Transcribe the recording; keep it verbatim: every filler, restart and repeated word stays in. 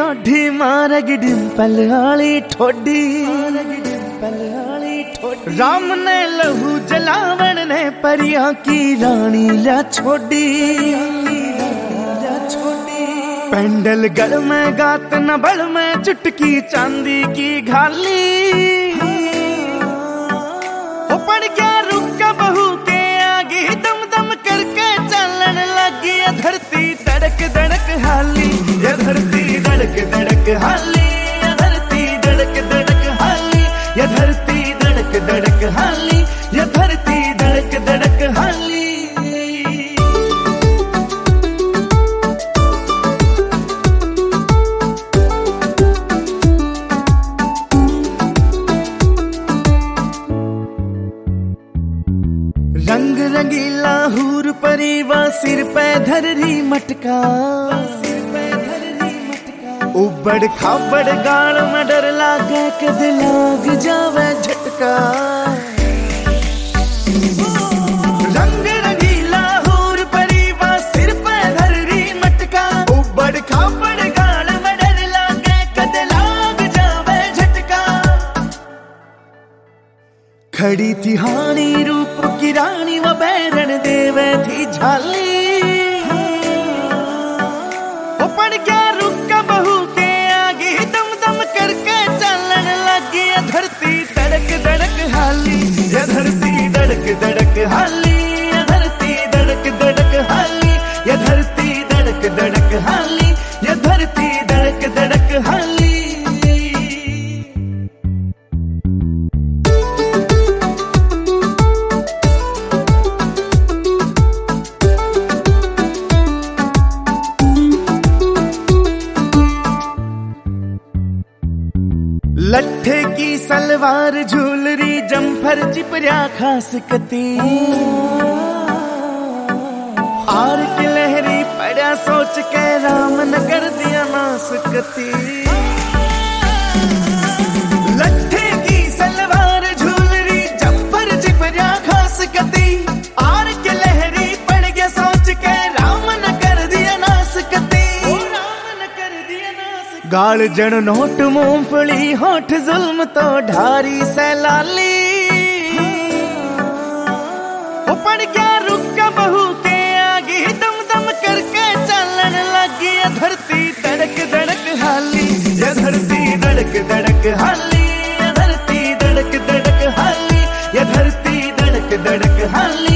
ढोढी मारग डिंपल वाली ठोडी, राम ने लहू जलावन ने परिया की रानी ला छोड़ी। पेंडल गढ़ में गात न बड़ में चुटकी चांदी की घाली, हो पड़ गया रुका बहू के आगे दम दम करके चलन लगी। ये धरती धड़क धड़क हाली, ये धरती धड़क धड़क हाली, ये धरती धड़क धड़क हाली, ये धरती धड़क धड़क हाली, ये धरती धड़क धड़क हाली। रंग रंगीला हूर परिवा सिर पे धर रही मटका, उबड़ खाबड़ गाल में डर लागे कद लाग जावे झटका। रंग रंगीला हूर परिवा सिर पे धर रही मटका, उबड़ खाबड़ गाल में डर लागे कद लाग जावे झटका। खड़ी थी हानी रूप की रानी व बैरन देवे थी झाली, वो पड़ गया रुका बहू के आगे दम दम करके चलन लगी। ये धरती धड़क धड़क हाली, ये धरती धड़क धड़क हाली, ये धरती धड़क धड़क हाली, ये धरती धड़क धड़क हाली, ये धरती धड़क धड़क हाली। लट्ठे की सलवार झूलरी जम्फर चिपरिया खास कती, आर की लहरी पड़ा सोच के राम न कर दिया नास कती। लट्ठे की सलवार झूलरी जम्फर चिपरिया खास कती, आर की लहरी पड़ गया सोच के राम न कर दिया नास कती। गाल जन नोट मूंगफली होठ जुल्म तो ढारी सैलाली, वो पड़ गया रुका बहू के आगे दम दम करके चलन लगी। ये धरती धड़क धड़क हाली, ये धरती धड़क धड़क हाली, ये धरती धड़क धड़क हाली, ये धरती धड़क धड़क हाली।